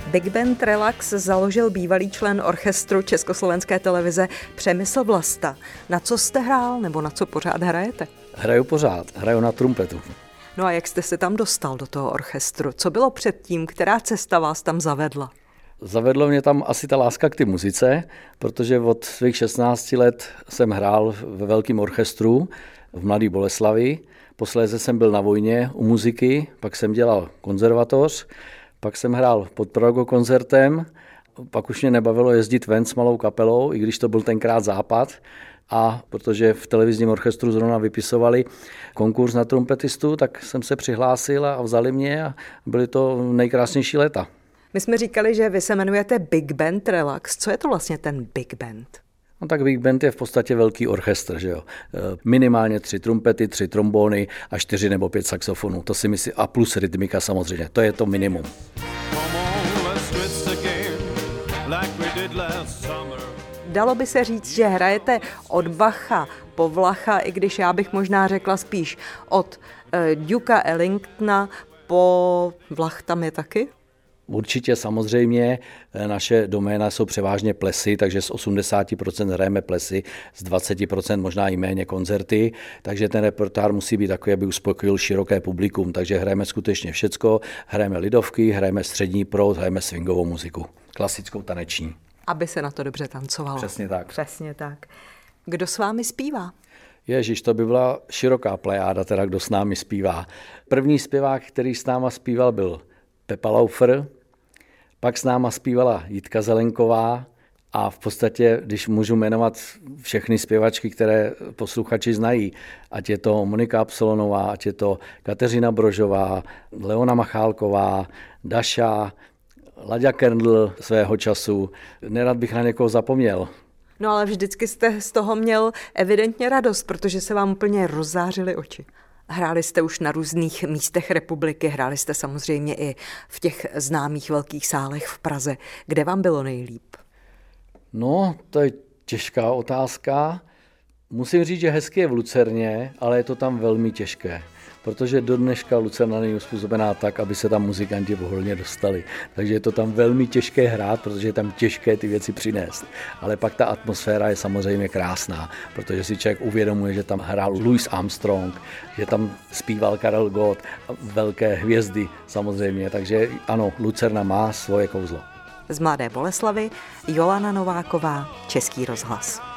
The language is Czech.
Big Band Relax založil bývalý člen orchestru Československé televize Přemysl Vlasta. Na co jste hrál nebo na co pořád hrajete? Hraju pořád, hraju na trumpetu. No a jak jste se tam dostal do toho orchestru? Co bylo předtím? Která cesta vás tam zavedla? Zavedlo mě tam asi ta láska k té muzice, protože od svých 16 let jsem hrál ve velkém orchestru v Mladé Boleslavi. Posléze jsem byl na vojně u muziky, pak jsem dělal konzervatoř, pak jsem hrál pod Pragokoncertem, pak už mě nebavilo jezdit ven s malou kapelou, i když to byl tenkrát západ. A protože v televizním orchestru zrovna vypisovali konkurs na trumpetistu, tak jsem se přihlásil a vzali mě a byly to nejkrásnější léta. My jsme říkali, že vy se jmenujete Big Band Relax. Co je to vlastně ten Big Band? No tak Big Band je v podstatě velký orchestr, že jo. Minimálně 3 trumpety, 3 trombony a 4 nebo 5 saxofonů. To si myslím, a plus rytmika samozřejmě, to je to minimum. Dalo by se říct, že hrajete od Bacha po Vlacha, i když já bych možná řekla spíš od Duka Ellingtona po Vlach tam je taky? Určitě samozřejmě, naše doména jsou převážně plesy, takže z 80% hrajeme plesy, z 20% možná i méně koncerty, takže ten repertoár musí být takový, aby uspokojil široké publikum, takže hrajeme skutečně všecko, hrajeme lidovky, hrajeme střední proud, hrajeme swingovou muziku, klasickou taneční. Aby se na to dobře tancovalo. Přesně tak. Přesně tak. Kdo s vámi zpívá? Ježiš, to by byla široká plejáda, teda kdo s námi zpívá. První zpěvák, který s náma zpíval, byl Pepa Laufer, pak s náma zpívala Jitka Zelenková a v podstatě, když můžu jmenovat všechny zpěvačky, které posluchači znají, ať je to Monika Absolonová, ať je to Kateřina Brožová, Leona Machálková, Daša, Laďa Kerndl svého času, nerad bych na někoho zapomněl. No ale vždycky jste z toho měl evidentně radost, protože se vám úplně rozzářily oči. Hráli jste už na různých místech republiky, hráli jste samozřejmě i v těch známých velkých sálech v Praze. Kde vám bylo nejlíp? No, to je těžká otázka. Musím říct, že hezky je v Lucerně, ale je to tam velmi těžké, protože do dneška Lucerna není uspůsobená tak, aby se tam muzikanti pohodlně dostali. Takže je to tam velmi těžké hrát, protože je tam těžké ty věci přinést. Ale pak ta atmosféra je samozřejmě krásná, protože si člověk uvědomuje, že tam hrál Louis Armstrong, že tam zpíval Karel Gott, velké hvězdy samozřejmě. Takže ano, Lucerna má svoje kouzlo. Z Mladé Boleslavy Jolana Nováková, Český rozhlas.